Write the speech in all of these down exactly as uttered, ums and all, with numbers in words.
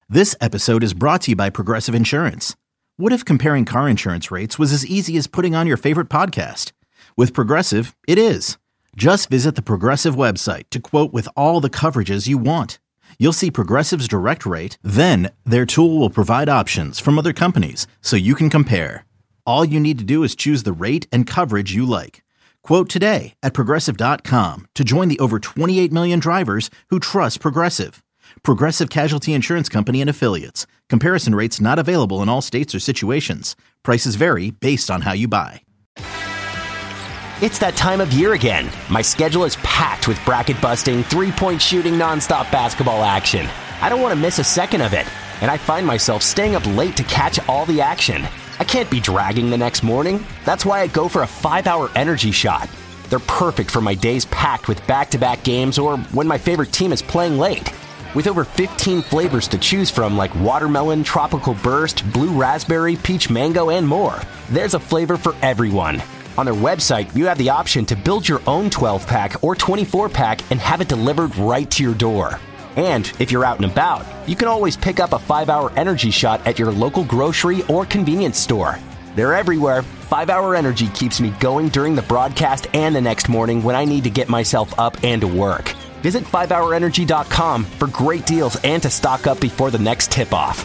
This episode is brought to you by Progressive Insurance. What if comparing car insurance rates was as easy as putting on your favorite podcast? With Progressive, it is. Just visit the Progressive website to quote with all the coverages you want. You'll see Progressive's direct rate, then their tool will provide options from other companies so you can compare. All you need to do is choose the rate and coverage you like. Quote today at progressive dot com to join the over twenty-eight million drivers who trust Progressive. Progressive Casualty Insurance Company and Affiliates. Comparison rates not available in all states or situations. Prices vary based on how you buy. It's that time of year again. My schedule is packed with bracket-busting, three-point shooting, nonstop basketball action. I don't want to miss a second of it, and I find myself staying up late to catch all the action. I can't be dragging the next morning. That's why I go for a five-hour energy shot. They're perfect for my days packed with back-to-back games or when my favorite team is playing late. With over fifteen flavors to choose from like watermelon, tropical burst, blue raspberry, peach mango, and more, there's a flavor for everyone. On their website, you have the option to build your own twelve-pack or twenty-four-pack and have it delivered right to your door. And if you're out and about, you can always pick up a five-hour energy shot at your local grocery or convenience store. They're everywhere. five-hour Energy keeps me going during the broadcast and the next morning when I need to get myself up and to work. Visit five hour energy dot com for great deals and to stock up before the next tip-off.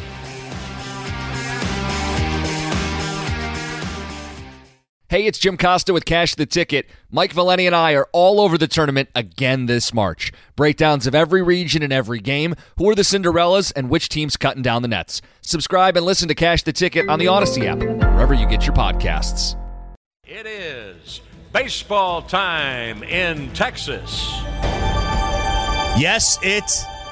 Hey, it's Jim Costa with Cash the Ticket. Mike Valeni and I are all over the tournament again this March. Breakdowns of every region and every game, who are the Cinderellas, and which team's cutting down the nets. Subscribe and listen to Cash the Ticket on the Odyssey app, wherever you get your podcasts. It is baseball time in Texas. Yes, it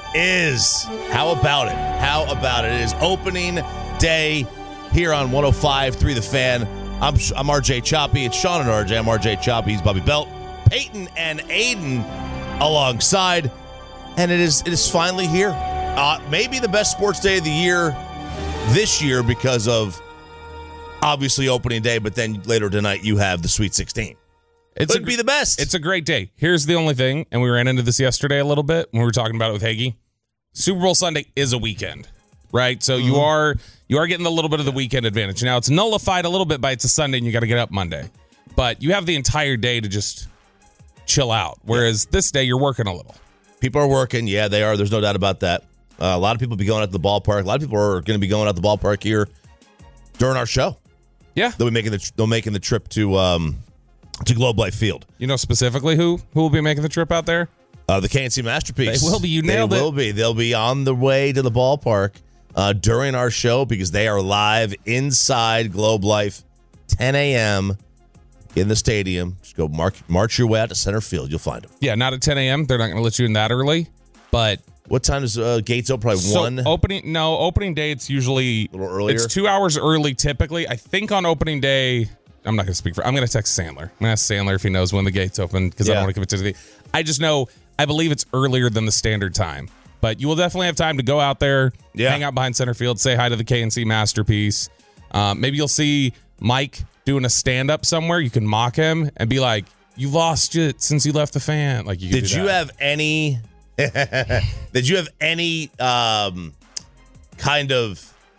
is. How about it? How about it? It is opening day here on one oh five point three The Fan. I'm I'm R J Choppy. It's Sean and R J. I'm R J Choppy. He's Bobby Belt. Peyton and Aiden alongside. And it is it is finally here. Uh, maybe the best sports day of the year this year because of obviously opening day, but then later tonight you have the Sweet sixteen. It could be the best. It's a great day. Here's the only thing, and we ran into this yesterday a little bit when we were talking about it with Hagee. Super Bowl Sunday is a weekend, right? So mm-hmm. you are you are getting a little bit of the weekend advantage. Now, it's nullified a little bit by it's a Sunday and you got to get up Monday. But you have the entire day to just chill out, whereas yeah. this day you're working a little. People are working. Yeah, they are. There's no doubt about that. Uh, a lot of people be going out to the ballpark. A lot of people are going to be going out to the ballpark here during our show. Yeah. They'll be making the, they'll making the trip to... Um, to Globe Life Field. You know specifically who who will be making the trip out there? Uh, the K N C Masterpiece. They will be. You nailed they it. They will be. They'll be on the way to the ballpark uh, during our show because they are live inside Globe Life, ten a.m. in the stadium. Just go mark, march your way out to center field. You'll find them. Yeah, not at ten a.m. They're not going to let you in that early. But what time is uh, gates open? Probably so one. Opening no opening day. It's usually a little earlier. It's two hours early typically. I think on opening day. I'm not going to speak for... I'm going to text Sandler. I'm going to ask Sandler if he knows when the gates open because yeah. I don't want to give it to the... I just know, I believe it's earlier than the standard time. But you will definitely have time to go out there, yeah. hang out behind center field, say hi to the K N C Masterpiece. Um, maybe you'll see Mike doing a stand-up somewhere. You can mock him and be like, you lost it since you left the fan. Like, you Did you have any... Did you have any um, kind of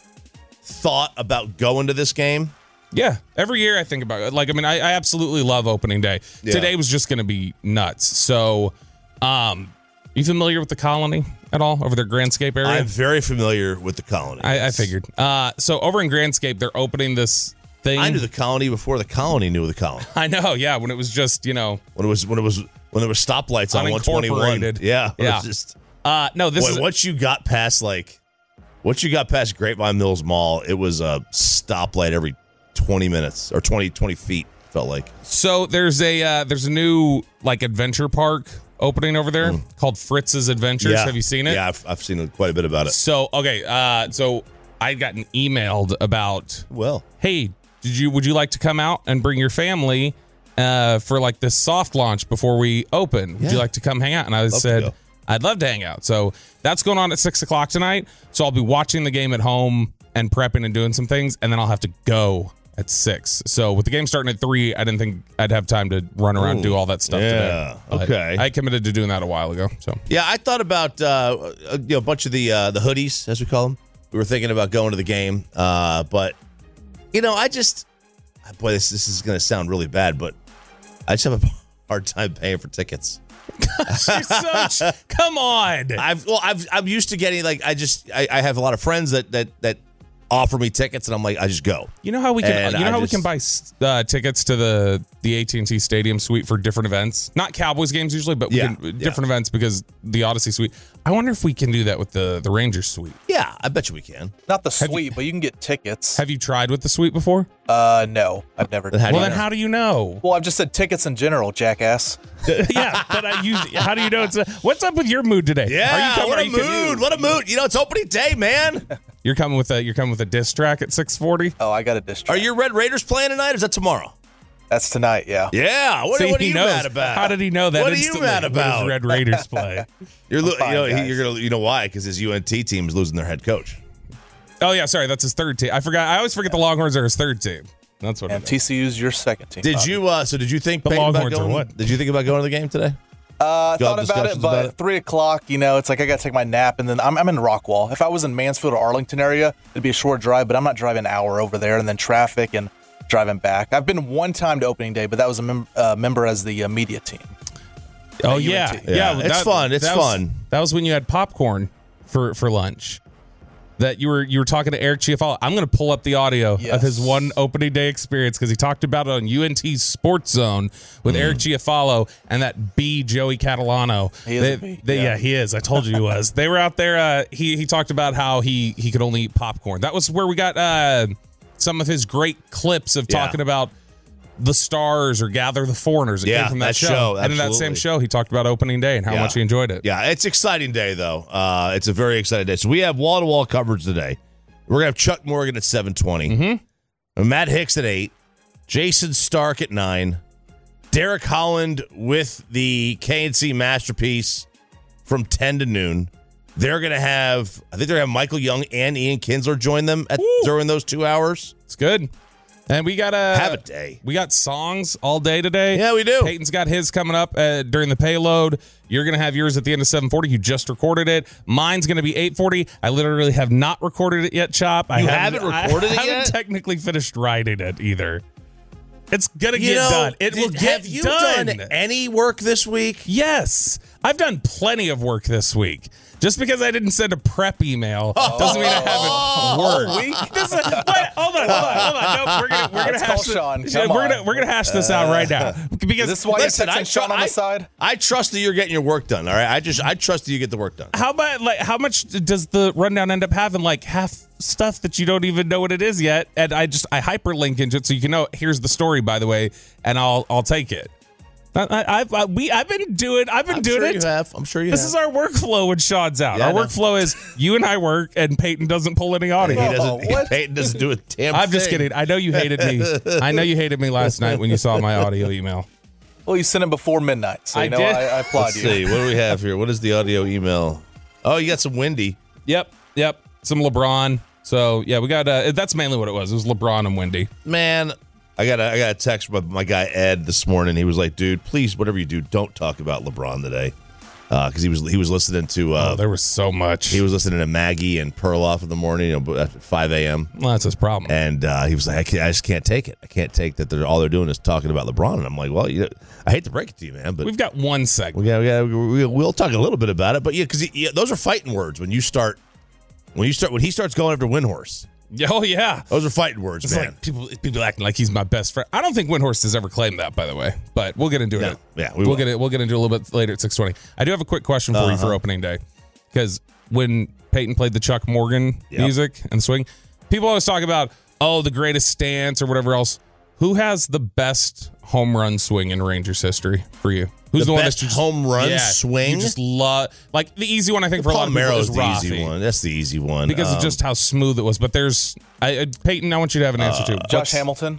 thought about going to this game? Yeah, every year I think about it. Like, I mean, I, I absolutely love opening day. Yeah. Today was just going to be nuts. So, um, you familiar with the Colony at all over their Grandscape area? I'm very familiar with the Colony. I, I figured. Uh, so over in Grandscape, they're opening this thing. I knew the Colony before the Colony knew the Colony. I know. Yeah, when it was just you know when it was when it was when there were stoplights on one twenty-one. Yeah, yeah. It was just, uh, no, this boy, is once you got past like once you got past Grapevine Mills Mall, it was a stoplight every twenty minutes or twenty, twenty feet felt like. So there's a uh, there's a new like adventure park opening over there mm. called Fritz's Adventures. Yeah. Have you seen it? Yeah, I've, I've seen quite a bit about it. So okay, uh, so I gotten emailed about. Well, hey, did you would you like to come out and bring your family uh, for like this soft launch before we open? Would yeah. you like to come hang out? And I love said I'd love to hang out. So that's going on at six o'clock tonight. So I'll be watching the game at home and prepping and doing some things, and then I'll have to go at six. So with the game starting at three, I didn't think I'd have time to run around and do all that stuff yeah, today. But okay. I committed to doing that a while ago. So yeah, I thought about uh, you know, a bunch of the uh, the hoodies, as we call them. We were thinking about going to the game, uh, but you know, I just boy, this this is going to sound really bad, but I just have a hard time paying for tickets. You're so ch- come on. I've well, I've I'm used to getting like I just I, I have a lot of friends that that that offer me tickets, and I'm like I just go. You know how we can And you know I how just- we can buy uh, tickets to the the A T and T Stadium suite for different events, not Cowboys games usually, but we Yeah, can, yeah. different events because the Odyssey suite. I wonder if we can do that with the the Rangers suite. Yeah, I bet you we can. Not the suite, but you can get tickets. Have you tried with the suite before? Uh, no, I've never. Then how do Well, you then know? how do you know? Well, I've just said tickets in general, jackass. Yeah, but I use. How do you know it's? A, what's up with your mood today? Yeah, Are you coming, what are a you coming- mood! What a mood! You know, it's opening day, man. You're coming with a you're coming with a diss track at six forty. Oh, I got a district. Are your Red Raiders playing tonight? Or is that tomorrow? That's tonight, yeah. Yeah. What, See, what are he you knows. mad about? How did he know that? What are you instantly mad when his about? Red Raiders play. You're, lo- you fine, know, he- guys. you're gonna, you know why? Because his U N T team is losing their head coach. Oh yeah, sorry, that's his third team. I forgot. I always forget the Longhorns are his third team. That's what. And it is. T C U's your second team. Did Bobby. you? Uh, so did you think The Peyton, about Longhorns are going? what? Did you think about going to the game today? Uh, I Y'all thought have about it, discussions but about it? three o'clock, you know, it's like I got to take my nap, and then I'm, I'm in Rockwall. If I was in Mansfield or Arlington area, it'd be a short drive, but I'm not driving an hour over there, and then traffic and driving back. I've been one time to opening day, but that was a mem- uh, member as the uh, media team. Oh at yeah, U N T. yeah. Yeah, it's fun, it's that was- fun. that was when you had popcorn for for lunch. That you were you were talking to Eric Chiafalo. I'm going to pull up the audio Yes. of his one opening day experience because he talked about it on U N T's Sports Zone with Eric Chiafalo and that B Joey Catalano. He is They- a B, they- yeah. yeah. he is. I told you he was. They were out there. Uh, he he talked about how he he could only eat popcorn. That was where we got uh, some of his great clips of Yeah. talking about the Stars or Gather the Foreigners. It Yeah, came from that, that show. show, And in that same absolutely. show, he talked about opening day and how Yeah. much he enjoyed it. Yeah, it's an exciting day though. Uh, it's a very exciting day. So we have wall to wall coverage today. We're gonna have Chuck Morgan at seven twenty, mm-hmm. Matt Hicks at eight, Jason Stark at nine, Derek Holland with the K and C masterpiece from ten to noon. They're gonna have, I think they're gonna have Michael Young and Ian Kinsler join them at, during those two hours. It's good. And we got a Have a day. We got songs all day today. Yeah, we do. Peyton's got his coming up uh, during the payload. You're going to have yours at the end of seven forty. You just recorded it. Mine's going to be eight forty. I literally have not recorded it yet, Chop. I You haven't recorded it I yet? haven't technically finished writing it either. It's going to You get know, done. It will did- get have you done. done any work this week? Yes. I've done plenty of work this week. Just because I didn't send a prep email doesn't mean I haven't worked. This is, wait, hold on, hold on, hold on. No, we're gonna we're gonna Let's hash call this, Sean. yeah, Come we're gonna on. we're gonna hash this out right now. Because Is this why Listen, you're I texting Sean tr- on I- the side? I trust that you're getting your work done. All right, I just I trust that you get the work done. how about like how much does the rundown end up having? Like half stuff that you don't even know what it is yet, and I just I hyperlink into it so you can know. Here's the story, by the way, and I'll I'll take it. I, I, I've I, we I've been doing I've been I'm doing sure it. you have. I'm sure you This have. is our workflow when Sean's out. Yeah, I our know. workflow is you and I work, and Peyton doesn't pull any audio. He doesn't. What? Peyton doesn't do a damn. I'm just thing. kidding. I know you hated me. I know you hated me last night when you saw my audio email. Well, you sent him before midnight, so you I know did. I, I applaud Let's you. see. What do we have here? What is the audio email? Oh, you got some windy. Yep, yep. Some LeBron. So yeah, we got. Uh, that's mainly what it was. It was LeBron and Wendy. Man, I got a, I got a text from my guy Ed this morning. He was like, "Dude, please, whatever you do, don't talk about LeBron today," because he was he was listening to uh, Oh, there was so much. he was listening to Maggie and Perloff in the morning, you know, at five a.m. well, that's his problem. And uh, he was like, I, can't, I just can't take it. I can't take that. They're all they're doing is talking about LeBron. And I'm like, well, you know, I hate to break it to you, man, but We've got one we segment. got, we got, we, we'll talk a little bit about it. But yeah, because yeah, those are fighting words when you start when you start when he starts going after Windhorse. Oh yeah. Those are fighting words, It's man. like people people acting like he's my best friend. I don't think Windhorst has ever claimed that, by the way. But we'll get into No. it. Yeah, we we will will. get it. We'll get into it a little bit later at six twenty. I do have a quick question for you for opening day, because when Peyton played the Chuck Morgan Yep. music and swing, people always talk about oh the greatest stance or whatever else. Who has the best home run swing in Rangers history for you? Who's The the, one best that you just, home run yeah, swing? You just love like the easy one. I think for a lot of people Palmeiro's is the Rafi. easy one. That's the easy one because Um, of just how smooth it was. But there's I, uh, Peyton. I want you to have an answer to Josh What's- Hamilton.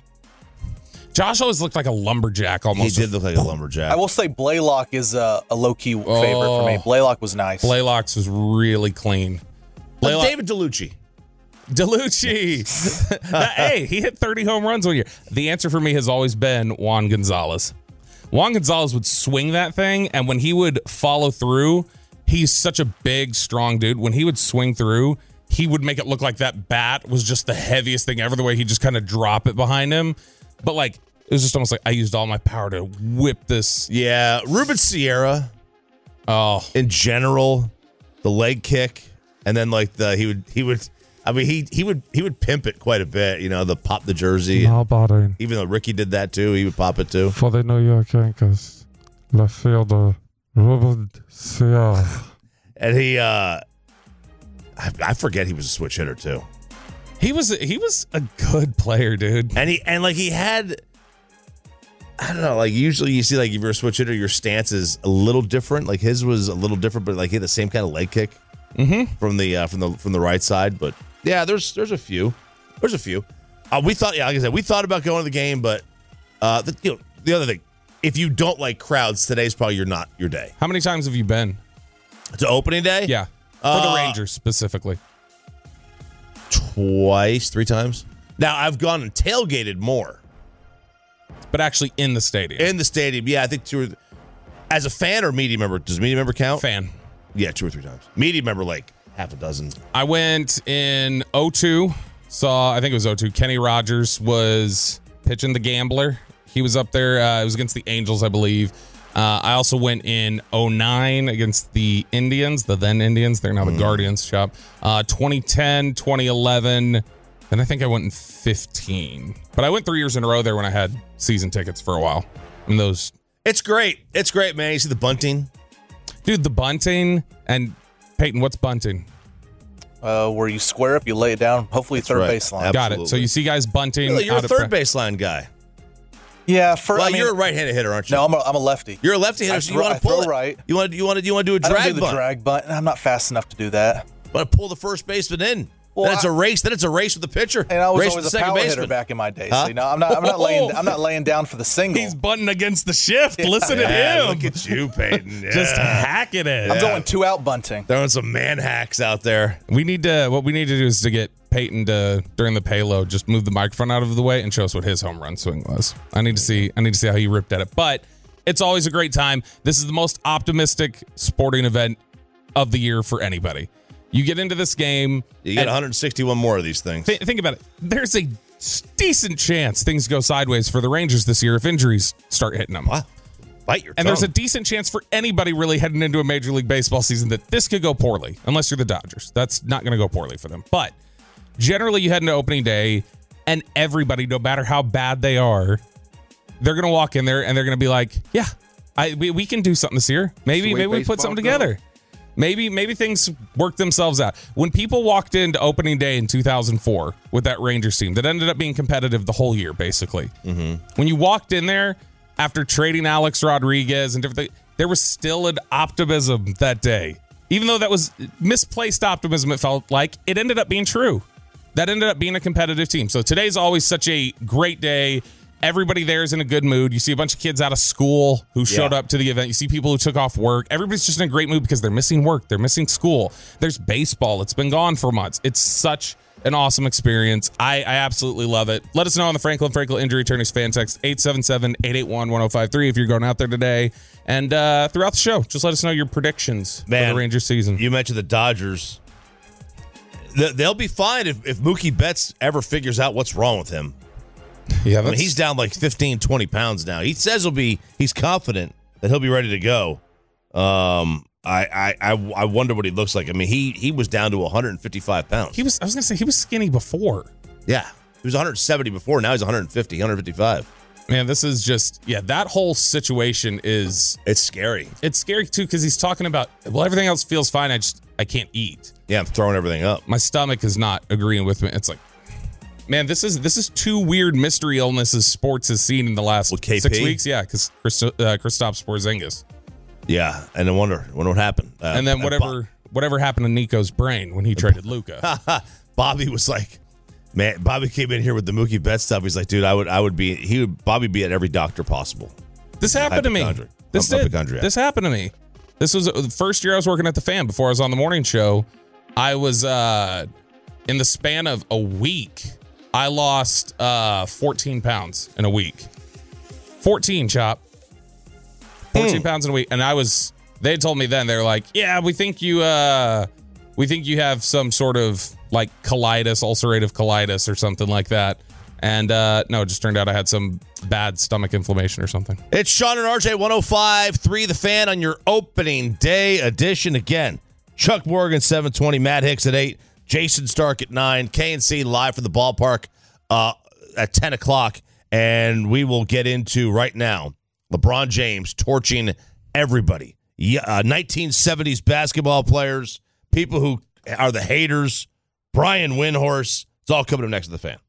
Josh always looked like a lumberjack he almost. did look like a lumberjack. I will say Blaylock is a, a low key favorite for me. Oh. Blaylock was nice. Blaylock's was really clean. But Blaylock, David DeLucci. DeLucci. That- hey, he hit thirty home runs one year. The answer for me has always been Juan Gonzalez. Juan Gonzalez would swing that thing, and when he would follow through, he's such a big, strong dude. When he would swing through, he would make it look like that bat was just the heaviest thing ever, the way he just kind of drop it behind him. But, like, it was just almost like I used all my power to whip this. Yeah, Ruben Sierra, Oh, in general, the leg kick, and then, like, the he would, he would, I mean, he he would he would pimp it quite a bit, you know, the pop the jersey. Now batting Even though Ricky did that, too, he would pop it, too. for the New York Yankees, left fielder Ruben Sierra. And he, uh, I, I forget he was a switch hitter, too. he was he was a good player, dude. And he and like he had, I don't know, like usually you see like if you're a switch hitter, your stance is a little different. Like his was a little different, but like he had the same kind of leg kick Mm-hmm. from the uh, from the from the right side. But yeah, there's there's a few, there's a few. Uh, we thought, yeah, like I said, we thought about going to the game, but uh, the, you know, the other thing, if you don't like crowds, today's probably your not your day. How many times have you been? To opening day, Yeah, for Uh, the Rangers specifically. twice, three times. Now I've gone and tailgated more. But actually in the stadium. In the stadium, yeah, I think two or th- as a fan or media member. Does media member count? Fan. Yeah, two or three times. Media member, like half a dozen. I went in oh two, saw, I think it was oh two, Kenny Rogers was pitching the Gambler. He was up there. Uh, it was against the Angels, I believe. Uh, I also went in oh nine against the Indians, the then Indians. They're now the Guardians shop. Uh, twenty ten, twenty eleven, and I think I went in fifteen. But I went three years in a row there when I had season tickets for a while. And those, It's great. It's great, man. You see the bunting? dude, the bunting, and Peyton, what's bunting? Uh, where you square up, you lay it down, hopefully That's third right. baseline. Got it. So Absolutely. you see guys bunting. Really, you're out a of third pre- baseline guy. Yeah, for Well, I mean, you're a right-handed hitter, aren't you? no, I'm a, I'm a lefty. You're a lefty hitter, I so throw- you want I to pull throw it. right. You want to you want to you want to do a I don't drag do the bunt. drag bunt. I'm not fast enough to do that. Want to pull the first baseman in. Well, then it's I- a race. Then it's a race with the pitcher. And I was race always with a the second power baseman. hitter back in my day. Huh? So, you know, I'm not I'm not laying I'm not laying down for the single. He's bunting against the shift. Listen Yeah, at him. look at you, Peyton. Just Yeah. hacking it. I'm going two out bunting. Throwing some man hacks out there. We need to, what we need to do is to get Peyton to, during the payload, just move the microphone out of the way and show us what his home run swing was. I need to see, I need to see how he ripped at it. But it's always a great time. This is the most optimistic sporting event of the year for anybody. You get into this game. You get and one hundred sixty-one more of these things. th- think about it. There's a decent chance things go sideways for the Rangers this year if injuries start hitting them. Wow. Bite your And tongue. there's a decent chance for anybody really heading into a Major League Baseball season that this could go poorly, unless you're the Dodgers. That's not going to go poorly for them. But generally, you head into opening day, and everybody, no matter how bad they are, they're going to walk in there and they're going to be like, "Yeah, I we, we can do something this year. Maybe Sweet maybe we put baseball something together. Maybe maybe things work themselves out." When people walked into opening day in two thousand four with that Rangers team that ended up being competitive the whole year, basically. Mm-hmm. When you walked in there after trading Alex Rodriguez and different things, there was still an optimism that day. Even though that was misplaced optimism, it felt like, it ended up being true. That ended up being a competitive team. So today's always such a great day. Everybody there is in a good mood. You see a bunch of kids out of school who showed Yeah. up to the event. You see people who took off work. Everybody's just in a great mood because they're missing work. They're missing school. There's baseball. It's been gone for months. It's such an awesome experience. I, I absolutely love it. Let us know on the Franklin Franklin Injury Attorneys fan text eight seven seven, eight eight one, one oh five three if you're going out there today. And uh, throughout the show, just let us know your predictions Man, for the Rangers season. You mentioned the Dodgers. Th- They'll be fine if, if Mookie Betts ever figures out what's wrong with him. Yeah, I mean, he's down like fifteen, twenty pounds now. He says he'll be, he's confident that he'll be ready to go. Um, I, I, I, I wonder what he looks like. I mean, he he was down to one hundred fifty-five pounds. He was. I was gonna say he was skinny before. Yeah. He was one hundred seventy before. Now he's one hundred fifty, one hundred fifty-five. Man, this is just yeah. That whole situation is It's scary. it's scary too because he's talking about well everything else feels fine. I just I can't eat. Yeah, I'm throwing everything up. My stomach is not agreeing with me. It's like, man, this is this is two weird mystery illnesses sports has seen in the last With K P? six weeks. Yeah, because Christo, uh, Kristaps Porzingis, Yeah, and I wonder, wonder what happened. Uh, and then Bob- whatever whatever happened to Nico's brain when he traded Luka. Bobby was like, man, Bobby came in here with the Mookie Betts stuff. He's like, dude, I would, I would be, he would, Bobby be at every doctor possible. This happened to me. Hypochondriac. This I'm did. hypochondriac. This happened to me. This was the first year I was working at the Fan before I was on the morning show. I was uh in the span of a week, I lost uh, fourteen pounds in a week. fourteen, Chop. fourteen mm. pounds in a week. And I was, they told me then, they're like, yeah, we think you, uh, we think you have some sort of like colitis, ulcerative colitis or something like that. And uh, no, it just turned out I had some bad stomach inflammation or something. It's Sean and R J, one oh five point three The Fan on your opening day edition. Again, Chuck Morgan, seven twenty, Matt Hicks at eight, Jason Stark at nine, K and C live from the ballpark uh, at ten o'clock. And we will get into right now LeBron James torching everybody. Yeah, uh, nineteen seventies basketball players, people who are the haters, Brian Windhorse. It's all coming up next to The Fan.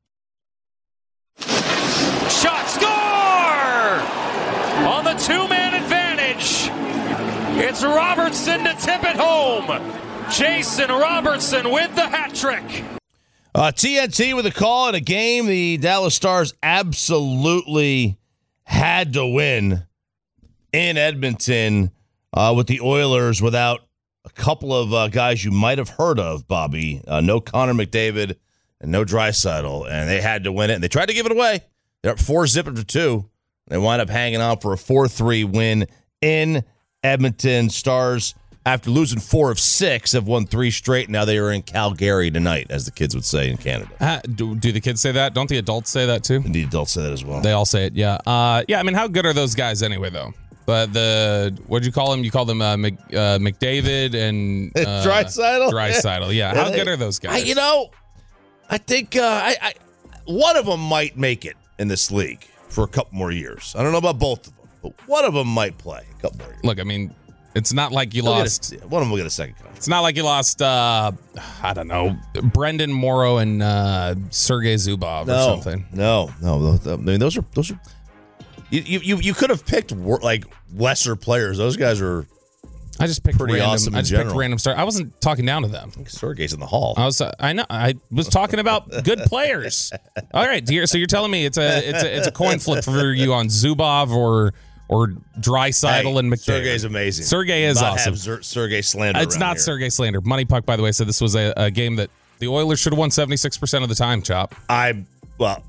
Shot, score! On the two-man advantage, it's Robertson to tip it home. Jason Robertson with the hat trick. Uh, T N T with a call in a game the Dallas Stars absolutely had to win in Edmonton uh, with the Oilers without a couple of uh, guys you might have heard of, Bobby. Uh, no Connor McDavid and no Draisaitl, and they had to win it. And they tried to give it away. They're up four zip after two. They wind up hanging on for a four three win in Edmonton. Stars, after losing four of six, have won three straight. Now they are in Calgary tonight, as the kids would say in Canada. Uh, do, do the kids say that? Don't the adults say that too? And the adults say that as well. They all say it, yeah. Uh, yeah, I mean, how good are those guys anyway, though? But the, what'd you call them? You call them uh, Mc, uh, McDavid and uh, Draisaitl? Draisaitl, yeah. How good are those guys? I, you know, I think uh, I, I one of them might make it in this league for a couple more years. I don't know about both of them, but one of them might play a couple more years. Look, I mean, it's not like you We'll lost. A, one of them will get a second contract. It's not like you lost, uh, I don't know, Brendan Morrow and uh, Sergei Zubov no, or something. No, no. I mean, those are, those are, you, you, you could have picked like lesser players. Those guys are I just picked pretty random, awesome in I just general. picked random stars. I wasn't talking down to them. I think Sergei's in the hall. I was. Uh, I know. I was talking about good players. All right, dear. So you're telling me it's a it's a it's a coin flip for you on Zubov or or Draisaitl hey, and McDavid. Sergei's amazing. Sergei is not awesome. Have Zer- Sergei slander. It's not here. Sergei slander. Money Puck, by the way, said this was a, a game that the Oilers should have won seventy-six percent of the time. Chop. I well,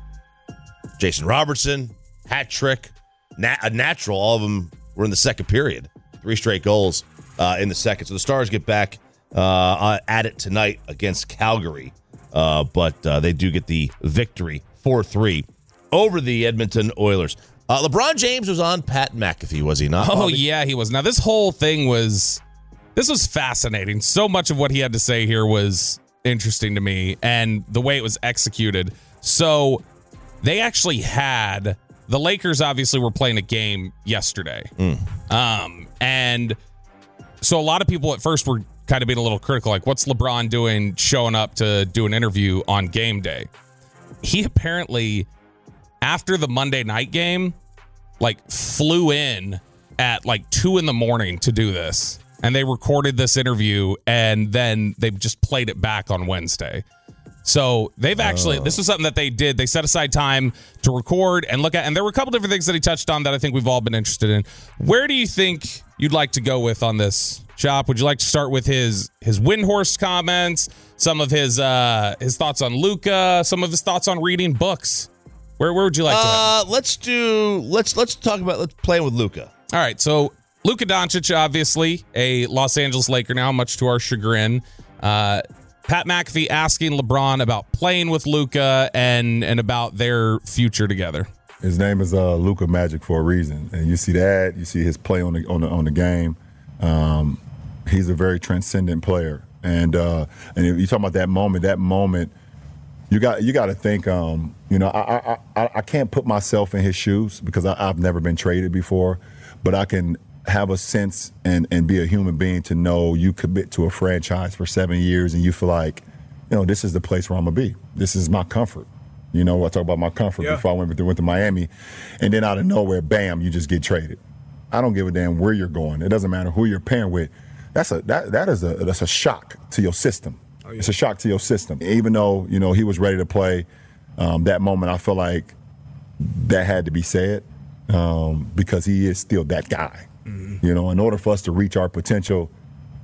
Jason Robertson hat trick, nat- a natural. All of them were in the second period. Three straight goals. Uh, in the second. So the Stars get back uh, at it tonight against Calgary. Uh, but uh, they do get the victory four three over the Edmonton Oilers. Uh, LeBron James was on Pat McAfee, was he not? Oh, Bobby? yeah, he was. Now, this whole thing was, this was fascinating. So much of what he had to say here was interesting to me, and the way it was executed. So they actually had, the Lakers obviously were playing a game yesterday. Mm. Um, and so a lot of people at first were kind of being a little critical, like, what's LeBron doing showing up to do an interview on game day? He apparently, after the Monday night game, like flew in at like two in the morning to do this. And they recorded this interview and then they just played it back on Wednesday. So they've actually, oh. this was something that they did. They set aside time to record and look at, and there were a couple different things that he touched on that I think we've all been interested in. Where do you think you'd like to go with on this, Chop? Would you like to start with his his Windhorse comments, some of his uh, his thoughts on Luka, some of his thoughts on reading books? Where where would you like to? Uh, let's do let's let's talk about let's play with Luka. All right, so Luka Doncic, obviously a Los Angeles Laker now, much to our chagrin. Uh, Pat McAfee asking LeBron about playing with Luka and and about their future together. His name is uh, Luka Magic for a reason, and you see that. You see his play on the on the on the game. Um, he's a very transcendent player, and uh, and if you talk about that moment, that moment, you got you got to think. Um, you know, I, I I I can't put myself in his shoes because I, I've never been traded before, but I can have a sense and, and be a human being to know you commit to a franchise for seven years and you feel like, you know, this is the place where I'm going to be. This is my comfort. You know, I talk about my comfort yeah. before I went to, went to Miami. And then out of nowhere, bam, you just get traded. I don't give a damn where you're going. It doesn't matter who you're pairing with. That's a that that is a that's a shock to your system. Oh, yeah. It's a shock to your system. Even though, you know, he was ready to play, um, that moment I feel like that had to be said um, because he is still that guy. You know, in order for us to reach our potential,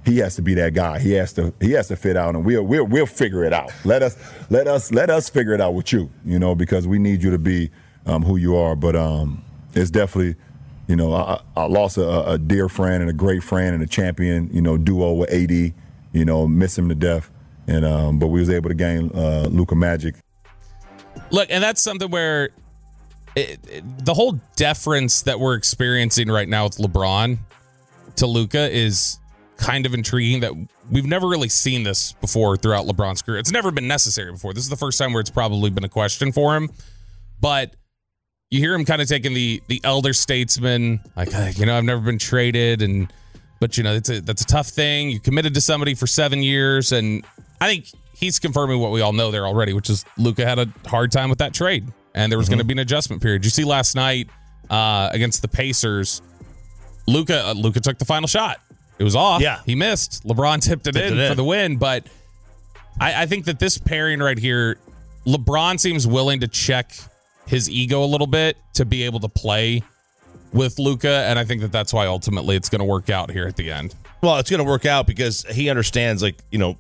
he has to be that guy. He has to he has to fit out, and we'll we'll we'll figure it out. Let us let us let us figure it out with you, you know, because we need you to be um, who you are. But um, it's definitely, you know, I, I lost a, a dear friend and a great friend and a champion, you know, duo with A D. You know, miss him to death, and um, but we was able to gain uh, Luka Magic. Look, and that's something where it, it, the whole deference that we're experiencing right now with LeBron to Luka is kind of intriguing, that we've never really seen this before throughout LeBron's career. It's never been necessary before. This is the first time where it's probably been a question for him. But you hear him kind of taking the the elder statesman, like, you know, I've never been traded, and but, you know, it's a, that's a tough thing. You committed to somebody for seven years, and I think he's confirming what we all know there already, which is Luka had a hard time with that trade, and there was mm-hmm. going to be an adjustment period. You see last night uh, against the Pacers, Luka uh, Luka took the final shot. It was off. Yeah. He missed. LeBron tipped it, tipped in, it in for the win. But I, I think that this pairing right here, LeBron seems willing to check his ego a little bit to be able to play with Luka. And I think that that's why ultimately it's going to work out here at the end. Well, it's going to work out because he understands, like, you know,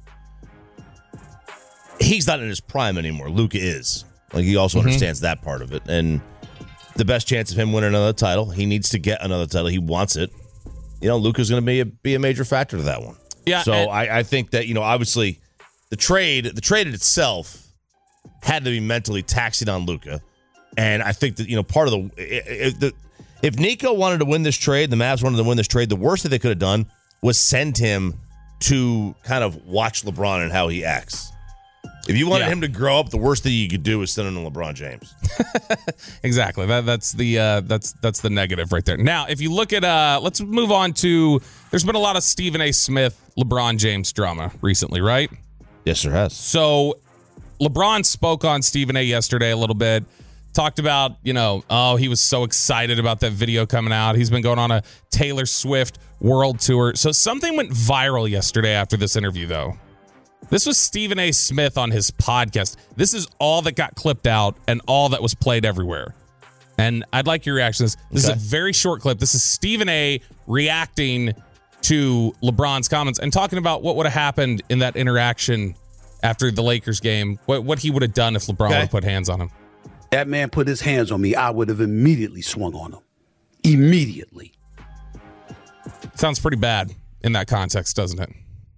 he's not in his prime anymore. Luka is. Like, he also mm-hmm. understands that part of it. And the best chance of him winning another title, he needs to get another title. He wants it. You know, Luka's going to be a, be a major factor to that one. Yeah. So and- I, I think that, you know, obviously the trade, the trade in itself had to be mentally taxing on Luka. And I think that, you know, part of the, if, the, if Nico wanted to win this trade, the Mavs wanted to win this trade, the worst that they could have done was send him to kind of watch LeBron and how he acts. If you wanted yeah. him to grow up, the worst thing you could do is send him to LeBron James. Exactly. That, that's the uh, that's that's the negative right there. Now, if you look at, uh, let's move on to. There's been a lot of Stephen A. Smith, LeBron James drama recently, right? Yes, there has. So, LeBron spoke on Stephen A. yesterday a little bit. Talked about, you know, oh, he was so excited about that video coming out. He's been going on a Taylor Swift world tour. So something went viral yesterday after this interview, though. This was Stephen A. Smith on his podcast. This is all that got clipped out and all that was played everywhere. And I'd like your reactions. This okay. is a very short clip. This is Stephen A. reacting to LeBron's comments and talking about what would have happened in that interaction after the Lakers game, what, what he would have done if LeBron okay. would have put hands on him. That man put his hands on me, I would have immediately swung on him. Immediately. Sounds pretty bad in that context, doesn't it?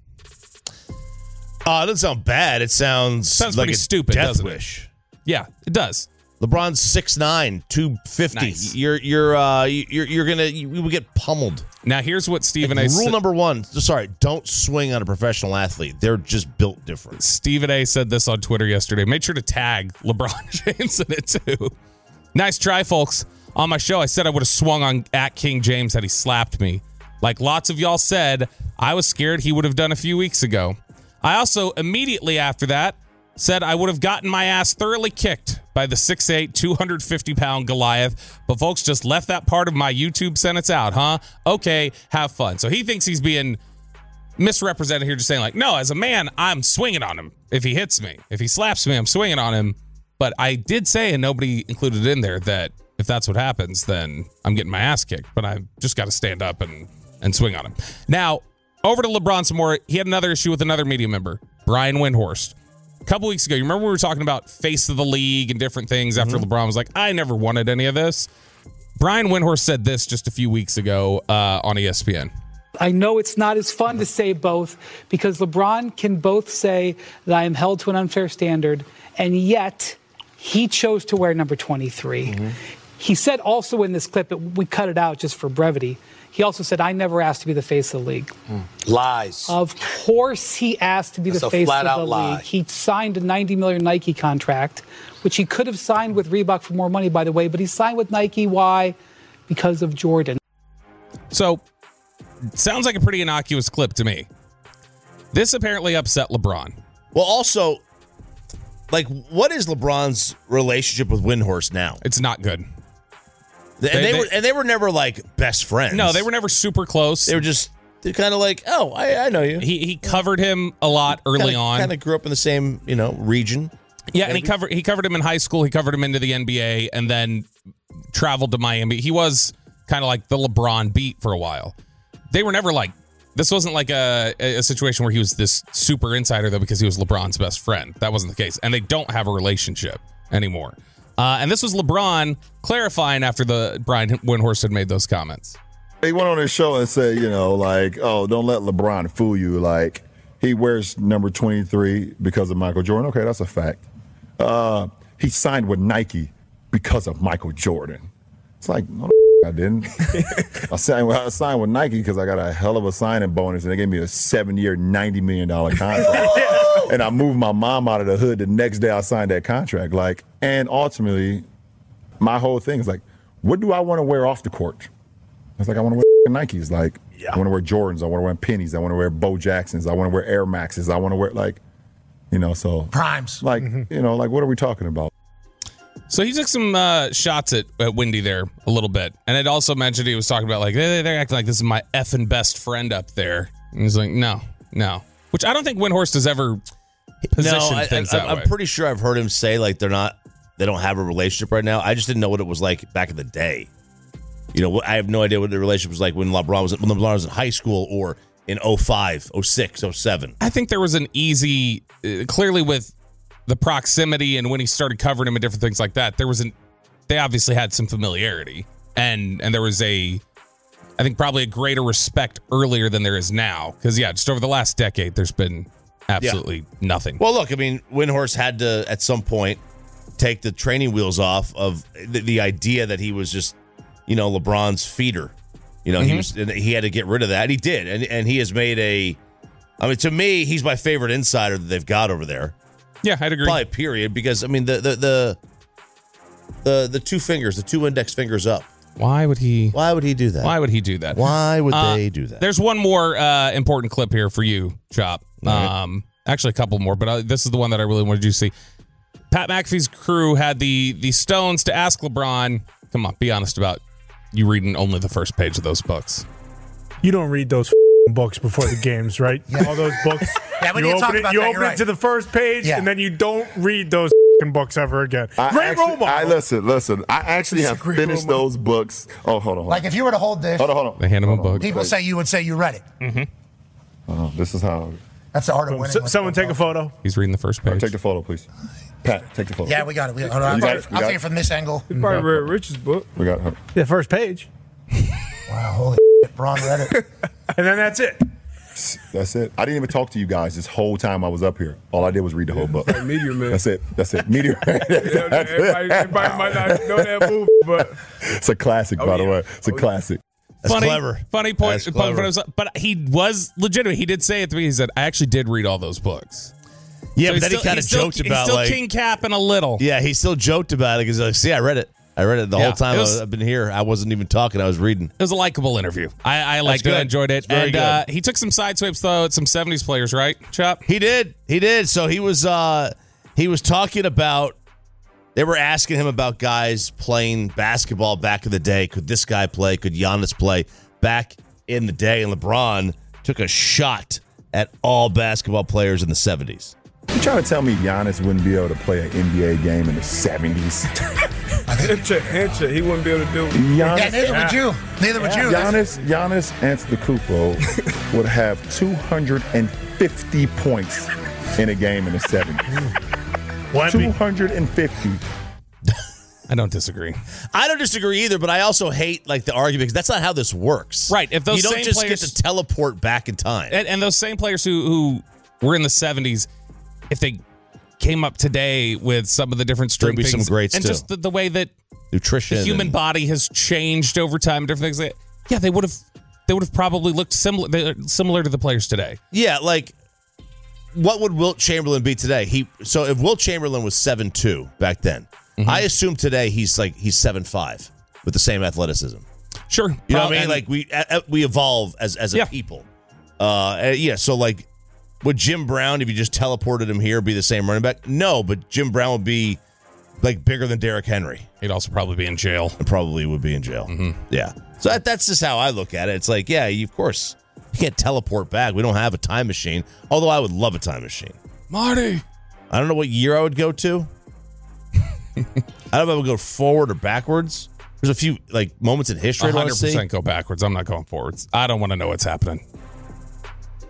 Uh, it doesn't sound bad. It sounds, sounds like pretty a stupid, death doesn't wish. It? Yeah, it does. LeBron's six nine, two fifty. Nice. You're you're uh you're you're gonna you will get pummeled. Now here's what Stephen like, A. Rule said. number one. Sorry, don't swing on a professional athlete. They're just built different. Stephen A. said this on Twitter yesterday. Made sure to tag LeBron James in it too. Nice try, folks. On my show, I said I would have swung on at King James had he slapped me. Like lots of y'all said, I was scared he would have done a few weeks ago. I also immediately after that said I would have gotten my ass thoroughly kicked by the six eight, two hundred fifty pound Goliath, but folks just left that part of my YouTube sentence out, huh? Okay, have fun. So he thinks he's being misrepresented here, just saying like, no, as a man, I'm swinging on him if he hits me. If he slaps me, I'm swinging on him. But I did say, and nobody included it in there, that if that's what happens, then I'm getting my ass kicked. But I just got to stand up and, and swing on him. Now, over to LeBron some more. He had another issue with another media member, Brian Windhorst. A couple weeks ago, you remember we were talking about face of the league and different things after mm-hmm. LeBron was like, I never wanted any of this. Brian Windhorst said this just a few weeks ago uh, on E S P N. I know it's not as fun to say both because LeBron can both say that I am held to an unfair standard, and yet he chose to wear number twenty-three. Mm-hmm. He said also in this clip, we cut it out just for brevity, he also said, I never asked to be the face of the league. Mm. Lies. Of course he asked to be That's the a face of the lie. league. He signed a ninety million dollars Nike contract, which he could have signed with Reebok for more money, by the way, but he signed with Nike. Why? Because of Jordan. So, sounds like a pretty innocuous clip to me. This apparently upset LeBron. Well, also, like, what is LeBron's relationship with Windhorst now? It's not good. And they, they, they were and they were never like best friends. No, they were never super close. They were just they're kind of like, oh, I, I know you. He he covered him a lot early kinda, on. Kind of grew up in the same you know region. Yeah, maybe. and he covered he covered him in high school. He covered him into the N B A, and then traveled to Miami. He was kind of like the LeBron beat for a while. They were never like this wasn't like a, a situation where he was this super insider, though, because he was LeBron's best friend. That wasn't the case. And they don't have a relationship anymore. Uh, and this was LeBron clarifying after the Brian Windhorst had made those comments. He went on his show and said, you know, like, oh, don't let LeBron fool you. Like, he wears number twenty-three because of Michael Jordan. Okay, that's a fact. Uh, he signed with Nike because of Michael Jordan. It's like, no, I didn't. I signed, I signed with Nike because I got a hell of a signing bonus, and they gave me a seven-year, ninety million dollars contract. And I moved my mom out of the hood the next day I signed that contract. Like, and ultimately, my whole thing is like, what do I want to wear off the court? I was like, I want to wear Nikes. Like, yeah. I want to wear Jordans. I want to wear Pennies. I want to wear Bo Jacksons. I want to wear Air Maxes. I want to wear, like, you know, so. Primes. Like, mm-hmm. you know, like, what are we talking about? So he took some uh, shots at, at Wendy there a little bit. And it also mentioned he was talking about, like, they, they're acting like this is my effing best friend up there. And he's like, no, no. Which I don't think Windhorst has ever positioned no, I, things I, that I'm way. pretty sure I've heard him say, like, they're not, they don't have a relationship right now. I just didn't know what it was like back in the day. You know, I have no idea what the relationship was like when LeBron was, when LeBron was in high school or in oh five, oh six, oh seven. I think there was an easy, uh, clearly with the proximity and when he started covering him and different things like that, there was an, they obviously had some familiarity. And and there was a, I think probably a greater respect earlier than there is now. Because, yeah, just over the last decade, there's been absolutely yeah. nothing. Well, look, I mean, Windhorst had to, at some point, take the training wheels off of the, the idea that he was just, you know, LeBron's feeder. You know, mm-hmm. he was he had to get rid of that. He did. And and he has made a, I mean, to me, he's my favorite insider that they've got over there. Yeah, I'd agree. Probably period, because, I mean, the the the the, the two fingers, the two index fingers up. Why would he? Why would he do that? Why would he do that? Why would uh, they do that? There's one more uh, important clip here for you, Chop. Right. Um, actually, a couple more, but uh, this is the one that I really wanted you to see. Pat McAfee's crew had the the stones to ask LeBron, come on, be honest about you reading only the first page of those books. You don't read those books before the games, right? Yeah. All those books. Yeah, we you didn't talk open it, about you that. open You're it right. to the first page, Yeah. and then you don't read those books ever again. I Great actually, role model. I listen, listen. I actually It's a have great finished role model. those books. Oh, hold on. Hold on. Like if you were to hold this, hold on, hold on. They hand him a book. people say you would say you read it. Mm-hmm. Oh, this is how. That's the art of winning. S- someone take a photo. He's reading the first page. Right, take the photo, please. Pat, take the photo. Yeah, we got it. We got it. Hold on. You I'll, got take, it? You I'll got take it? it from this angle. You probably read Rich's book. We got her. The first page. Wow, holy shit, Braun read it. And then that's it. That's it. I didn't even talk to you guys this whole time I was up here. All I did was read the whole book. Like Meteor Man. That's it. That's it. Meteor Man. Yeah, everybody, everybody might not know that movie, but It's a classic, Oh, by the yeah. way. It's a Oh, yeah. classic. That's funny, clever. Funny point. That's clever. But he was legitimate. He did say at the beginning, he said, I actually did read all those books. Yeah, So but he's then still- he kind of he's still- joked about, he's still like, king capping a little. yeah, he still joked about it because, like, see, I read it. I read it the Yeah, whole time it was- I- I've been here. I wasn't even talking. I was reading. It was a likable interview. I, I liked it. good. I enjoyed it. It's very And uh, good. he took some side swipes, though, at some seventies players, right, Chop? He did. He did. So he was uh he was talking about, they were asking him about guys playing basketball back in the day. Could this guy play? Could Giannis play back in the day? And LeBron took a shot at all basketball players in the seventies. You trying to tell me Giannis wouldn't be able to play an N B A game in the seventies? handshake, handshake. He wouldn't be able to do it. Giannis, Yeah, neither would you. Neither would you. Giannis, Giannis Antetokounmpo would have two hundred fifty points in a game in the seventies. two hundred fifty. I don't disagree. I don't disagree either, but I also hate like the argument because that's not how this works. Right. If those you don't same just players- get to teleport back in time. And, and those same players who, who were in the seventies, if they came up today with some of the different There'd string be some things, greats, and too. just the, the way that Nutrition. the human and- body has changed over time, different things. Like, yeah, they would have they would have probably looked similar they're similar to the players today. Yeah, like what would Wilt Chamberlain be today? He so if Wilt Chamberlain was seven two back then, Mm-hmm. I assume today he's like he's seven five with the same athleticism. Sure, You know what I mean? And- Like we uh, we evolve as as a Yeah. people. Uh, and yeah. So like, would Jim Brown, if you just teleported him here, be the same running back? No, but Jim Brown would be like bigger than Derrick Henry. he'd also probably be in jail. And probably would be in jail. Mm-hmm. Yeah. So that, that's just how I look at it. It's like, yeah, you, of course, you can't teleport back. We don't have a time machine. Although I would love a time machine. Marty. I don't know what year I would go to. I don't know if I would go forward or backwards. There's a few like moments in history I'd want one hundred to see. percent go backwards. I'm not going forwards. I don't want to know what's happening.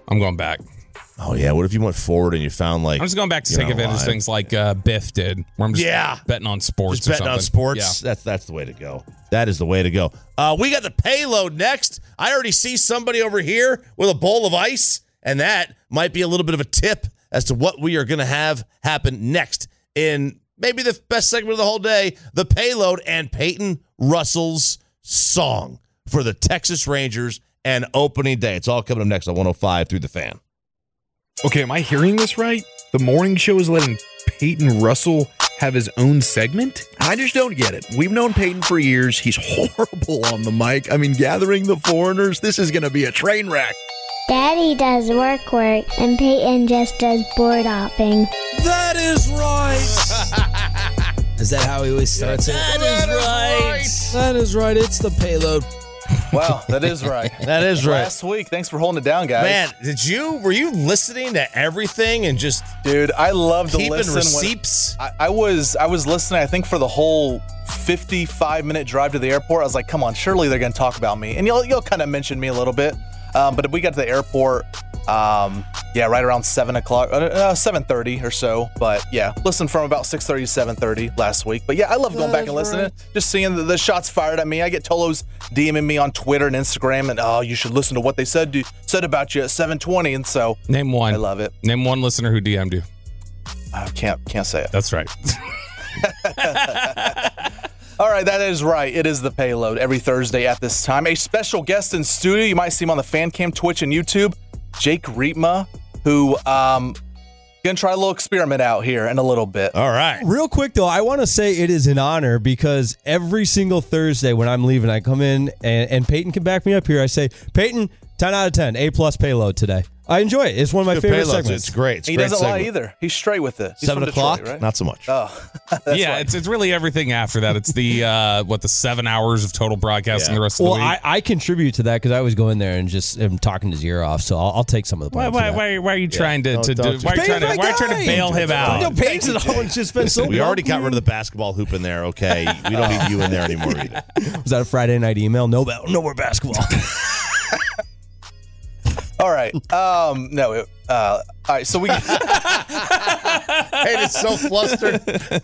I'm going back. Oh, yeah. What if you went forward and you found like. I'm just going back to you're take not advantage of alive? things like uh, Biff did, where I'm just Yeah. betting on sports. Just or betting on something. sports. Yeah. That's that's the way to go. That is the way to go. Uh, we got the payload next. I already see somebody over here with a bowl of ice, and that might be a little bit of a tip as to what we are going to have happen next in maybe the best segment of the whole day, the payload and Peyton Russell's song for the Texas Rangers and opening day. It's all coming up next on one oh five through the Fan. Okay, am I hearing this right? The morning show is letting Peyton Russell have his own segment? I just don't get it. We've known Peyton for years. He's horrible on the mic. I mean, gathering the foreigners, this is going to be a train wreck. Daddy does work work, and Peyton just does board hopping. That is right. Is that how he always starts it? That is right. That is right. It's the payload. Wow, that is right. That is right. Last week, thanks for holding it down, guys. Man, did you were you listening to everything and just dude? I love to keeping listen. receipts. When, I, I was I was listening. I think for the whole fifty-five minute drive to the airport, I was like, come on, surely they're going to talk about me, and you'll you'll kind of mention me a little bit. Um, but we got to the airport, um, yeah, right around seven o'clock, uh, seven thirty or so. But yeah, listen from about six thirty to seven thirty last week. But yeah, I love going That back is and listening, right. just seeing the, the shots fired at me. I get Tolos DMing me on Twitter and Instagram, and oh, you should listen to what they said to, said about you at seven twenty. And so Name one. I love it. Name one listener who D M'd you. I can't can't say it. That's right. All right, that is right. It is the payload every Thursday at this time. A special guest in studio. You might see him on the Fan Cam, Twitch, and YouTube. Jake Riepma, who um gonna try a little experiment out here in a little bit. All right. Real quick though, I want to say it is an honor because every single Thursday when I'm leaving, I come in and, and Peyton can back me up here. I say, Peyton, ten out of ten, A plus payload today. I enjoy it. It's one of my Good favorite payloads. segments. It's great. It's a He great doesn't segment. lie either. He's straight with it. He's Seven from Detroit, o'clock, right? not so much. Oh, that's yeah, right. it's it's really everything after that. It's the uh, what the seven hours of total broadcasting Yeah. the rest Well, of the week. I, I contribute to that because I always go in there and just am talking his ear off. So I'll, I'll take some of the why, blame. why, for that. why, why are you trying to, Don't- to don't do? just- Why are you trying to, Peyton's why are you my trying to guy. bail him out? No, Peyton's always just been so. We already got welcoming. rid of the basketball hoop in there. Okay, we don't need you in there anymore either. Was that a Friday night email? No, ba- no more basketball. All right. Um, no. It, uh, all right. So we. Hey, it's so flustered.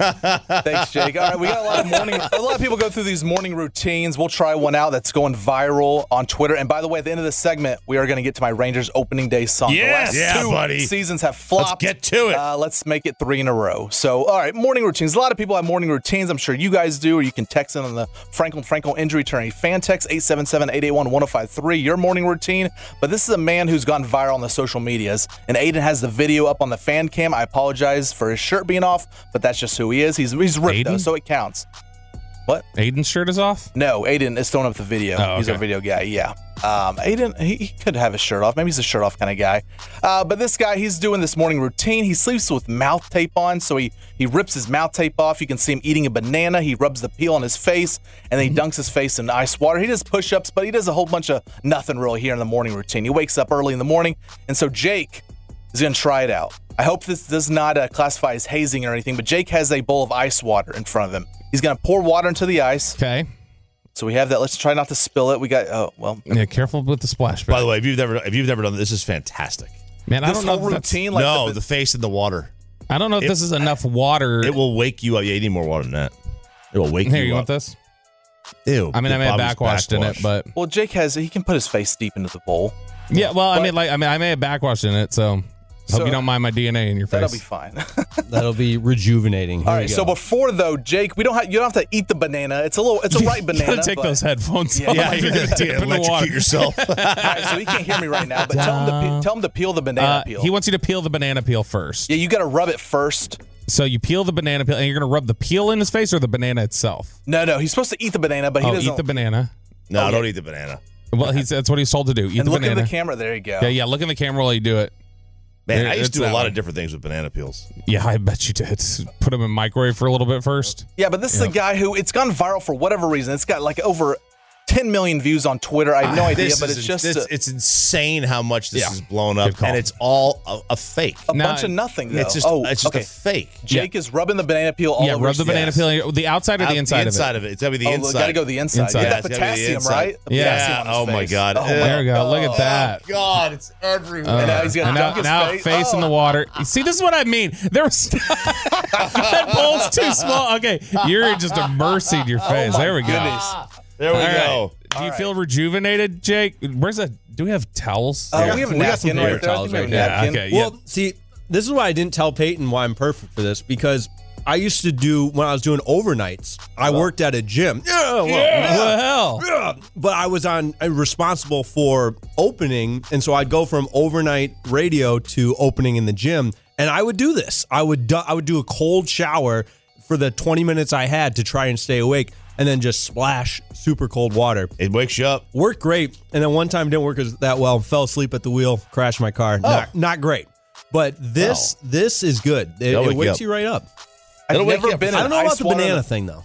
Thanks, Jake. All right, we got a lot of morning. A lot of people go through these morning routines. We'll try one out that's going viral on Twitter. And by the way, at the end of this segment, we are going to get to my Rangers opening day song. Yes! the last Yeah, two buddy. seasons have flopped. Let's get to it. Uh, let's make it three in a row. So, all right, morning routines. A lot of people have morning routines. I'm sure you guys do, or you can text in on the Franklin Frankel Injury Attorney fan text eight seven seven, eight eight one, one oh five three. Your morning routine. But this is a man who's gone viral on the social medias, and Aiden has the video up on the fan cam. I apologize for his shirt being off, but that's just who he is. He's he's ripped though, Aiden? so it counts. What? Aiden's shirt is off? No, Aiden is throwing up the video. Oh, He's a okay. video guy, yeah. Um, Aiden, he, he could have his shirt off. Maybe he's a shirt off kind of guy. Uh, but this guy, he's doing this morning routine. He sleeps with mouth tape on, so he, he rips his mouth tape off. You can see him eating a banana. He rubs the peel on his face, and then he dunks his face in ice water. He does push-ups, but he does a whole bunch of nothing really here in the morning routine. He wakes up early in the morning, and so Jake is going to try it out. I hope this does not uh, classify as hazing or anything, but Jake has a bowl of ice water in front of him. He's going to pour water into the ice. Okay. So we have that. Let's try not to spill it. We got, oh, well. Yeah, careful with the splash. By the way, if you've never if you've never done this, this is fantastic. Man, I This don't know. whole if that's- routine, like no, the- the, face in the water. I don't know if It- this is enough water. It will wake you up. Yeah, you need more water than that. It will wake Here, you, you up. want this? Ew. I mean, I may have Bobby's backwashed in it, backwash. but Well, Jake has, he can put his face deep into the bowl. yeah. Well, I But- mean, like, I mean, I may have backwashed in it, so hope So- you don't mind my D N A in your face. That'll be fine. That'll be rejuvenating. Here All we right. go. So before though, Jake, we don't have you don't have to eat the banana. It's a little it's a ripe You banana. gotta take but- those headphones Yeah, off. yeah, You're gonna dip in the water. electrocute yourself. All right, so he can't hear me right now. But tell him to pe- tell him to peel the banana Uh, peel. he wants you to peel the banana peel first. yeah, you got to rub it first. So you peel the banana peel, and you're gonna rub the peel in his face or the banana itself. No, no, he's supposed to eat the banana, but he Oh, doesn't. eat the banana. No, Okay. don't eat the banana. Well, he's that's what he's told to do. Eat and the look banana. at the camera. There you go. Yeah, yeah. Look in the camera while you do it. Man, There- I used it's to do a that lot one. of different things with banana peels. Yeah, I bet you did. Put them in microwave for a little bit first. Yeah, but this is Yeah. a guy who it's gone viral for whatever reason. It's got like over ten million views on Twitter. I have no idea, This but is it's in- just this- a, it's insane how much this Yeah. is blown up, Good call. and it's all a, a fake. a bunch of nothing, though. It's just, oh, it's just okay. a fake. Jake is rubbing the banana peel all yeah, over rub the his banana face. peel. The outside or the Out- inside, the inside of of it. It's gotta be the Oh, inside. gotta go the inside. Inside. Yeah, Yeah, that it's gotta be the potassium, inside. right? The Yeah. potassium on his Oh my face. God. Oh, Ew. my There we go. Look at that. God, it's everywhere. Uh, And now he's gonna and dunk now, his now face. face in the Oh. water. You see, this is what I mean. There was that bowl's too small. Okay, you're just immersing your face. Oh my there we go. goodness. There we All right. go. Do you feel rejuvenated, Jake? Where's that? Do we have towels? Uh, we have a We got some napkin paper right there. I towels think we right have a Yeah, napkin. okay. Well, see, this is why I didn't tell Peyton why I'm perfect for this, because I used to do, when I was doing overnights, I worked at a gym. Yeah, well, Yeah. What the hell? yeah. But I was on uh, responsible for opening, and so I'd go from overnight radio to opening in the gym, and I would do this. I would do, I would do a cold shower for the twenty minutes I had to try and stay awake, and then just splash super cold water. It wakes you up. Worked great, and then one time didn't work as that well. Fell asleep at the wheel, crashed my car. Not, not great, but this this is good. It, That'll it wake you wakes up. you right up. I've It'll wake you never up. been in I don't know ice about the water. banana thing though.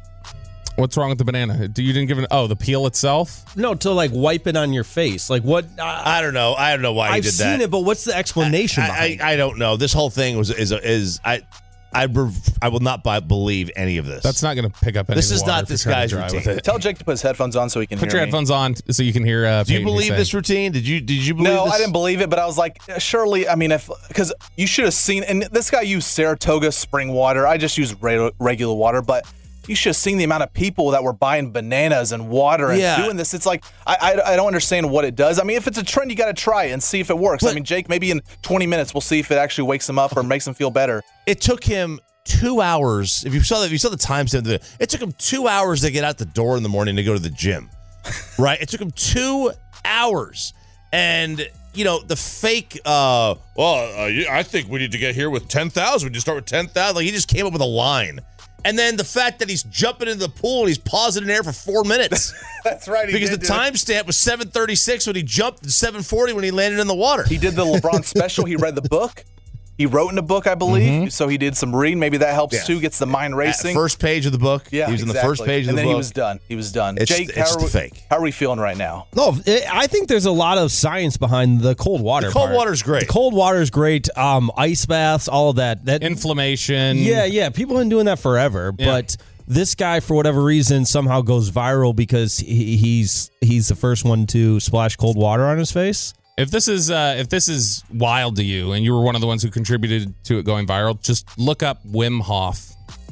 What's wrong with the banana? Do you didn't give it? Oh, the peel itself. No, to like wipe it on your face. Like what? Uh, I don't know. I don't know why he I've did seen that. it, but what's the explanation I, behind I, it? I don't know. This whole thing was is is I I rev- I will not buy, believe any of this. That's not going to pick up any This is water not if you're this trying to guy's dry routine. with it. Tell Jake to put his headphones on so he can Put hear your me. headphones on so you can hear. Uh, Do you Peyton believe say. this routine? Did you did you believe No, this? I didn't believe it, but I was like, surely, I mean, if, because you should have seen, and this guy used Saratoga spring water. I just use re- regular water, but you should have seen the amount of people that were buying bananas and water and Yeah. doing this. It's like, I, I I don't understand what it does. I mean, if it's a trend, you got to try it and see if it works. I But- mean, Jake, maybe in twenty minutes, we'll see if it actually wakes him up or makes him feel better. It took him two hours. If you saw that, if you saw the timestamp, of it it took him two hours to get out the door in the morning to go to the gym. Right? It took him two hours, and you know the fake. Uh, well, uh, yeah, I think we need to get here with ten thousand. We just start with ten thousand. Like he just came up with a line. And then the fact that he's jumping into the pool and he's pausing in air for four minutes. That's right. He Because did the do it. timestamp was seven thirty-six when he jumped and seven forty when he landed in the water. He did the LeBron special. He read the book. He wrote in the book, I believe. Mm-hmm. So he did some reading. Maybe that helps Yeah. too. Gets the mind racing. First page of the book. Yeah, he was in the exactly. first page of and the then book. he was done. He was done. It's- Jake, it's how, just are a we, fake. how are we feeling right now? No, it, I think there's a lot of science behind the cold water. The cold part. water's great. The cold water is great. Um, ice baths, all of that. That Inflammation. Yeah, yeah. People have been doing that forever, Yeah. but this guy, for whatever reason, somehow goes viral because he, he's he's the first one to splash cold water on his face. If this is uh, if this is wild to you, and you were one of the ones who contributed to it going viral, just look up Wim Hof,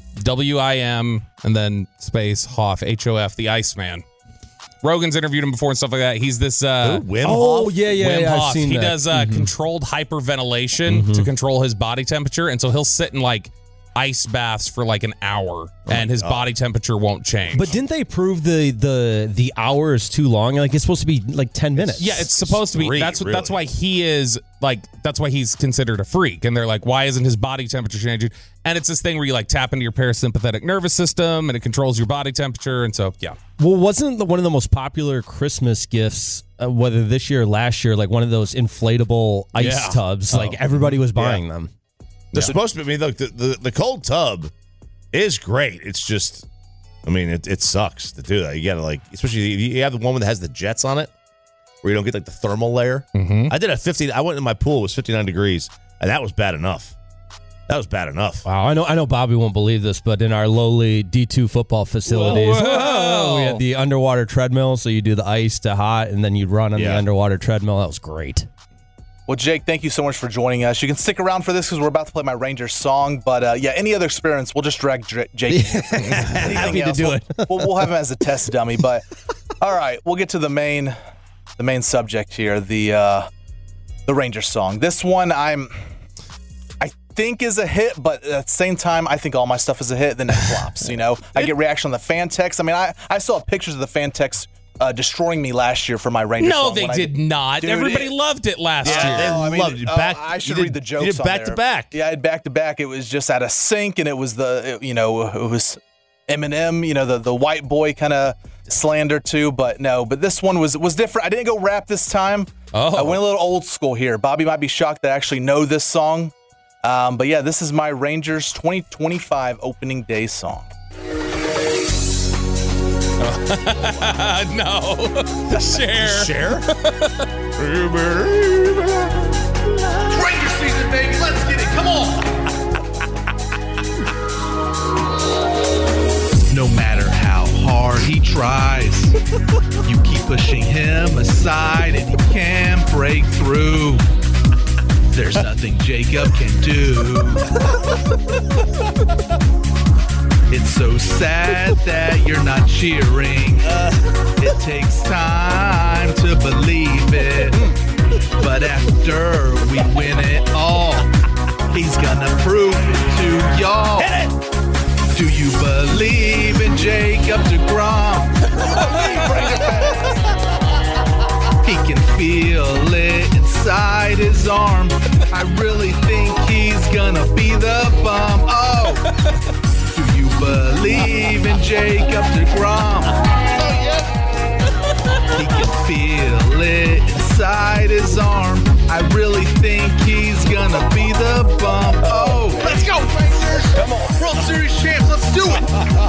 W I M, and then space Hof, H O F, the Iceman. Rogan's interviewed him before and stuff like that. He's this uh, Ooh, Wim Oh, Hof? yeah, yeah, Wim yeah. I've Hof. seen He that. does uh, Mhm. controlled hyperventilation to control his body temperature, and so he'll sit in like ice baths for like an hour, and his body temperature won't change. But didn't they prove the the the hour is too long? Like it's supposed to be like ten minutes. Yeah, it's supposed to be. Three, That's what. That's really. why he is like. That's why he's considered a freak. And they're like, why isn't his body temperature changing? And it's this thing where you like tap into your parasympathetic nervous system, and it controls your body temperature. And so, yeah. Well, wasn't the, one of the most popular Christmas gifts, uh, whether this year or last year, like one of those inflatable ice Yeah. tubs? Oh. Like everybody was buying them. They're supposed to be. I mean, look, the, the, the cold tub is great. It's just, I mean, it, it sucks to do that. You got to like, especially you have the one that has the jets on it, where you don't get like the thermal layer. Mm-hmm. I did a fifty. I went in my pool. It was fifty-nine degrees, and that was bad enough. That was bad enough. Wow, I know, I know, Bobby won't believe this, but in our lowly D two football facilities, Whoa. we had the underwater treadmill. So you do the ice to hot, and then you'd run on the Yeah. underwater treadmill. That was great. Well, Jake, thank you so much for joining us. You can stick around for this because we're about to play my Rangers song. But uh, yeah, any other experience, we'll just drag Dra- Jake. Happy to do we'll, it. we'll, we'll have him as a test dummy. But all right, we'll get to the main, the main subject here, the uh, the Rangers song. This one, I'm, I think is a hit, but at the same time, I think all my stuff is a hit. Then it flops. You know, I get reaction on the fan text. I mean, I I saw pictures of the fan text. Uh, destroying me last year for my Rangers No, song they when I- did not. Dude, Everybody it- loved it last Yeah, year. they Oh, I mean, loved it. uh, Back- I should you read did- the jokes you did on back to there. back. Yeah, I had back to back. It was just out of sync, and it was the you know it was Eminem, you know the the white boy kind of slander too. But no, but this one was was different. I didn't go rap this time. Oh. I went a little old school here. Bobby might be shocked that I actually know this song. Um, but yeah, this is my Rangers twenty twenty-five opening day song. no. Share. Share? Ranger season, baby. Let's get it. Come on. No matter how hard he tries, you keep pushing him aside and he can't break through. There's nothing Jacob can do. It's so sad that you're not cheering. It takes time to believe it. But after we win it all, he's gonna prove it to y'all. Hit it! Do you believe in Jacob deGrom? He can feel it inside his arm. I really think he's gonna be the bum. Oh, do you believe in Jacob deGrom? He can feel it inside his arm. I really think he's gonna be the bum. Oh, let's go, Rangers! Come on, World Series champs, let's do it!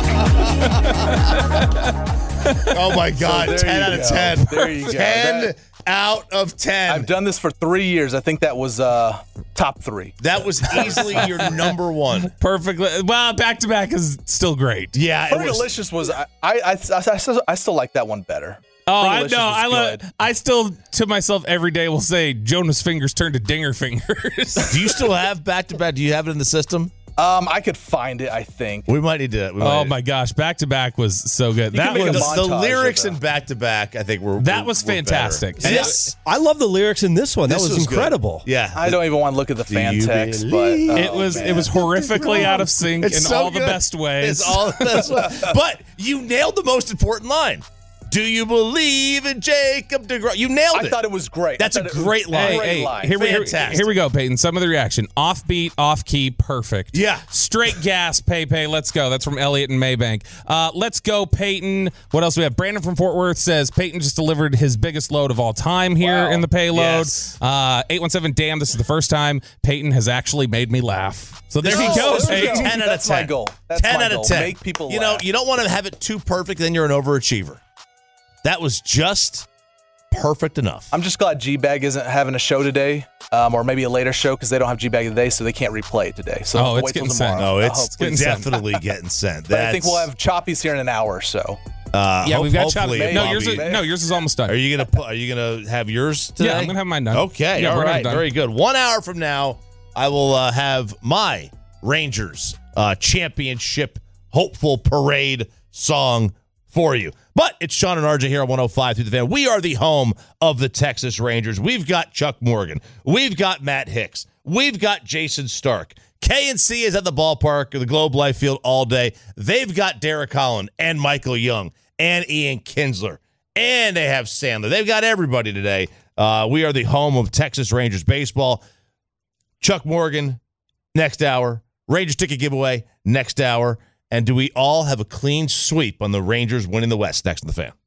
Oh my God, So ten there out you of go. ten. There you go. ten That- out of ten. I've done this for three years. I think that was uh, top three. That was easily your number one. Perfectly. Well, back to back is still great. Yeah, it was. Fergalicious was I I, I, I, still, I still like that one better. Oh, I Fergalicious know. was I love. good. I still to myself every day will say Jonas fingers turn to dinger fingers. Do you still have back to back? Do you have it in the system? Um, I could find it. I think. We might need to. We might Oh need my gosh, back to back was so good. You That can make a was montage the of lyrics that. in back to back. I think were that were- was were fantastic. better. And Yes, I love the lyrics in this one. That This was, was good. incredible. Yeah, I don't even want to look at the fan you text, but believe- oh, it was man. it was horrifically out of sync It's in so all the good. best ways. It's all the best ways. But you nailed the most important line. Do you believe in Jacob deGrom? You nailed it. I thought it was great. That's I a thought it was great line. Hey, Great hey, line. here we, here, Fantastic. here we go, Peyton. Some of the reaction. Offbeat, off key, perfect. Yeah. Straight gas, Pepe. Let's go. That's from Elliot and Maybank. Uh, let's go, Peyton. What else do we have? Brandon from Fort Worth says Peyton just delivered his biggest load of all time here Wow. in the payload. Yes. Uh, eight one seven, damn, this is the first time Peyton has actually made me laugh. So there he Oh, goes, there we Peyton. go. ten out of That's ten. my goal. That's ten my out goal. of ten. Make people You know, laugh. you don't want to have it too perfect, then you're an overachiever. That was just perfect enough. I'm just glad G-Bag isn't having a show today, um, or maybe a later show because they don't have G-Bag today, so they can't replay it today. So Oh, I'll it's wait till getting tomorrow. sent. No, I it's hope. getting sent. definitely getting sent. But I think That's- we'll have Choppies here in an hour or so. Uh, Yeah, hope- we've got shot. hopefully, No, yours Bobby- is, no, yours is almost done. Are you gonna put, Are you gonna have yours today? Yeah, I'm gonna have mine done. Okay, Yeah, all we're gonna right, have done. very good. One hour from now, I will uh, have my Rangers uh, championship hopeful parade song for you. But it's Sean and R J here on one oh five through the Fan. We are the home of the Texas Rangers. We've got Chuck Morgan. We've got Matt Hicks. We've got Jason Stark. K and C is at the ballpark or the Globe Life Field all day. They've got Derek Holland and Michael Young and Ian Kinsler. And they have Sandler. They've got everybody today. Uh, we are the home of Texas Rangers baseball. Chuck Morgan, next hour. Rangers ticket giveaway, next hour. And do we all have a clean sweep on the Rangers winning the West? Next in the Fan.